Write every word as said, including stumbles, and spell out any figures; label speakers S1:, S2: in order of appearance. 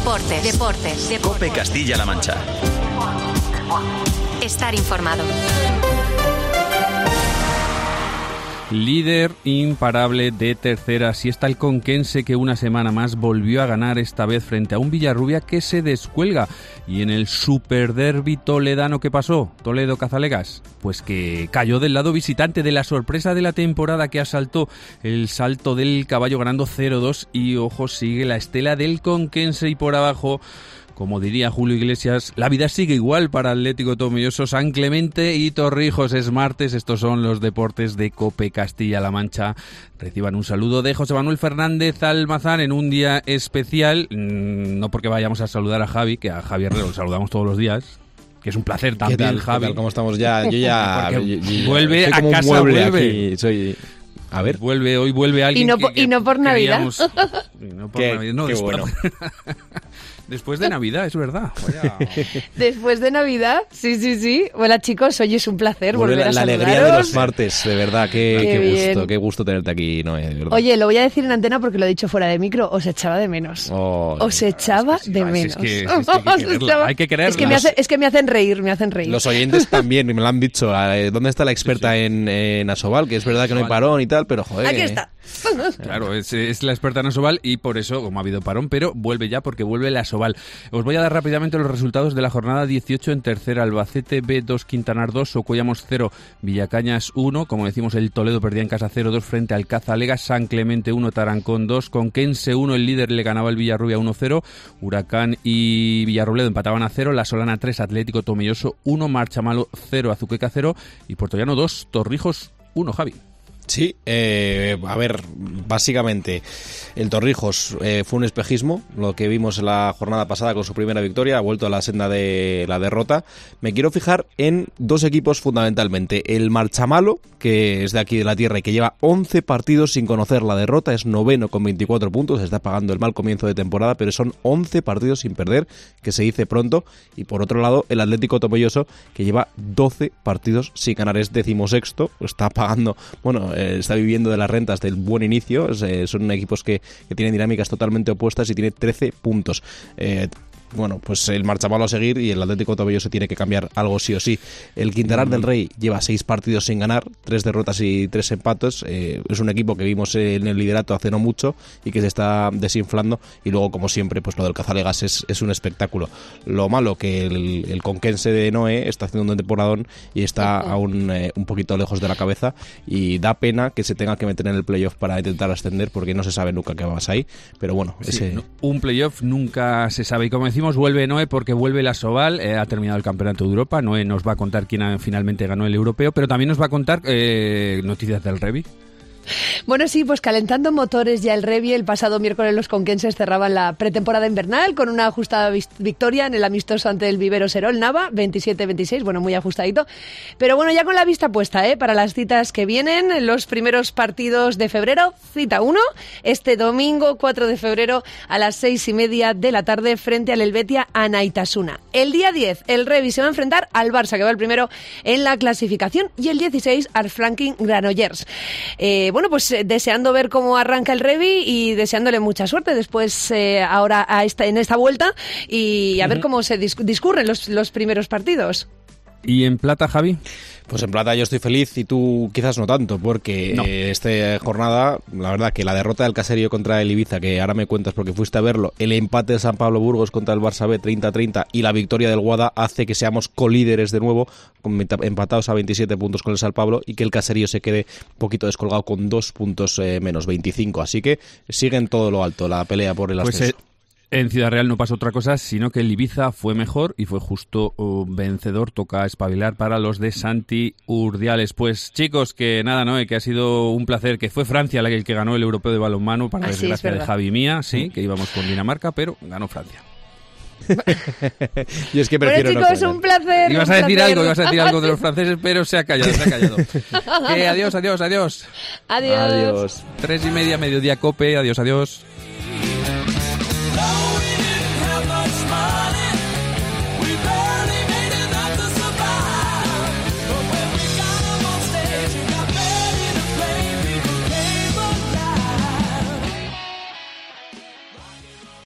S1: Deportes, deportes, deportes.
S2: COPE Castilla-La Mancha.
S1: Estar informado.
S3: Líder imparable de tercera, así está el conquense, que una semana más volvió a ganar, esta vez frente a un Villarrubia que se descuelga. Y en el superderbi toledano, ¿qué pasó? Toledo-Cazalegas, pues que cayó del lado visitante de la sorpresa de la temporada, que asaltó el salto del caballo ganando cero dos, y ojo, sigue la estela del conquense. Y por abajo, como diría Julio Iglesias, la vida sigue igual para Atlético Tomelloso, San Clemente y Torrijos. Es martes, estos son los deportes de COPE Castilla-La Mancha. Reciban un saludo de José Manuel Fernández Almazán en un día especial, no porque vayamos a saludar a Javi, que a Javi Herrero lo saludamos todos los días, que es un placer también.
S4: ¿Qué tal,
S3: Javi?
S4: ¿Qué tal? ¿Cómo estamos ya? Yo ya... yo, yo,
S3: vuelve
S4: soy
S3: a
S4: como
S3: casa,
S4: un mueble
S3: vuelve.
S4: Aquí. Soy... A ver.
S3: Vuelve, hoy vuelve alguien
S5: y no,
S3: que, que
S5: y no por Navidad.
S3: Y no por
S4: qué,
S3: Navidad. No,
S4: qué
S3: después,
S4: bueno.
S3: Después de Navidad, es verdad. Vaya.
S5: Después de Navidad, sí, sí, sí. Hola chicos, hoy es un placer
S4: Vuelve
S5: volver
S4: la,
S5: a
S4: la
S5: saludaros.
S4: alegría de los martes, de verdad, qué,
S5: Qué
S4: qué
S5: bien.
S4: gusto, qué gusto tenerte aquí, Noé, de verdad.
S5: Oye, lo voy a decir en antena porque lo he dicho fuera de micro, os echaba de menos.
S4: Oh,
S5: os echaba
S3: es que sí,
S5: de
S3: es
S5: menos.
S3: que- es que hay que
S5: Os
S3: quererla,
S5: echaba-
S3: hay que quererla.
S5: Es que, me hace- es que me hacen reír, me hacen reír.
S4: Los oyentes también, me lo han dicho. eh, ¿Dónde está la experta En, en Asobal? Que es verdad que no hay
S3: Asobal.
S4: parón y tal, pero joder.
S5: Aquí
S4: eh.
S5: está.
S3: Claro, es, es la experta en Asobal, y por eso, como ha habido parón, pero vuelve ya porque vuelve la Asobal. Os voy a dar rápidamente los resultados de la jornada dieciocho en tercera. Albacete B dos, Quintanar dos, Socuellamos cero, Villacañas uno. Como decimos, el Toledo perdía en casa cero dos frente al Cazalegas. San Clemente uno, Tarancón dos. Conquense uno, el líder le ganaba el Villarrubia uno cero. Huracán y Villarrobledo empataban a cero. La Solana tres, Atlético Tomelloso uno. Marchamalo cero, Azuqueca cero. Y Puertollano dos, Torrijos uno, Javi.
S4: Sí, eh, a ver, básicamente el Torrijos eh, fue un espejismo, lo que vimos en la jornada pasada con su primera victoria, ha vuelto a la senda de la derrota. Me quiero fijar en dos equipos fundamentalmente, el Marchamalo, que es de aquí de la tierra y que lleva once partidos sin conocer la derrota, es noveno con veinticuatro puntos, está pagando el mal comienzo de temporada, pero son once partidos sin perder, que se dice pronto. Y por otro lado, el Atlético Tomelloso, que lleva doce partidos sin ganar, es decimosexto, está pagando, bueno, eh, está viviendo de las rentas del buen inicio. Es, eh, son equipos que, que tienen dinámicas totalmente opuestas y tiene trece puntos. Eh, Bueno, pues el Marchamalo a seguir y el Atlético Tomelloso tiene que cambiar algo sí o sí. El Quintanar del Rey lleva seis partidos sin ganar, tres derrotas y tres empates. Eh, es un equipo que vimos en el liderato hace no mucho y que se está desinflando. Y luego, como siempre, pues lo del Cazalegas es, es un espectáculo. Lo malo que el, el conquense de Noé está haciendo un temporadón y está aún eh, un poquito lejos de la cabeza, y da pena que se tenga que meter en el playoff para intentar ascender, porque no se sabe nunca qué vas ahí. Pero bueno,
S3: Sí,
S4: ese...
S3: no, un playoff nunca se sabe. Y como decimos, vuelve Noé porque vuelve la Asobal, eh, ha terminado el Campeonato de Europa. Noé nos va a contar quién ha, finalmente ganó el europeo, pero también nos va a contar eh, noticias del Revi.
S5: Bueno, sí, pues calentando motores ya el Revi. El pasado miércoles los conquenses cerraban la pretemporada invernal con una ajustada victoria en el amistoso ante el Vivero Serol Nava, veintisiete veintiséis, bueno, muy ajustadito. Pero bueno, ya con la vista puesta, ¿eh? Para las citas que vienen, los primeros partidos de febrero. Cita uno, este domingo cuatro de febrero a las seis y media de la tarde frente al Helvetia Anaitasuna. El día diez, el Revi se va a enfrentar al Barça, que va el primero en la clasificación, y el dieciséis al Franklin Granollers. Eh, Bueno, pues eh, deseando ver cómo arranca el Revi y deseándole mucha suerte después eh, ahora a esta, en esta vuelta, y a uh-huh. ver cómo se dis- discurren los, los primeros partidos.
S3: ¿Y en plata, Javi?
S4: Pues en plata yo estoy feliz y tú quizás no tanto, porque
S3: no.
S4: eh, esta jornada, la verdad que la derrota del Caserío contra el Ibiza, que ahora me cuentas porque fuiste a verlo, el empate de San Pablo Burgos contra el Barça B treinta a treinta y la victoria del Guada hace que seamos colíderes de nuevo, empatados a veintisiete puntos con el San Pablo, y que el Caserío se quede un poquito descolgado con dos puntos eh, menos, veinticinco. Así que sigue en todo lo alto la pelea por el ascenso.
S3: Pues, eh... En Ciudad Real no pasó otra cosa, sino que el Ibiza fue mejor y fue justo uh, vencedor. Toca espabilar para los de Santi Urdiales. Pues chicos, que nada, ¿no? Que ha sido un placer, que fue Francia el que ganó el europeo de balonmano, para
S5: Así
S3: desgracia
S5: es
S3: de Javi mía, sí, que íbamos con Dinamarca, pero ganó Francia.
S4: Yo es que prefiero
S5: bueno, chicos,
S4: no
S5: un placer.
S3: Ibas
S5: un
S3: a decir
S5: placer.
S3: algo, ibas a decir algo de los franceses, pero se ha callado, se ha callado. eh, adiós, adiós, adiós.
S5: Adiós.
S4: Adiós.
S3: Tres y media, mediodía, COPE, adiós, adiós.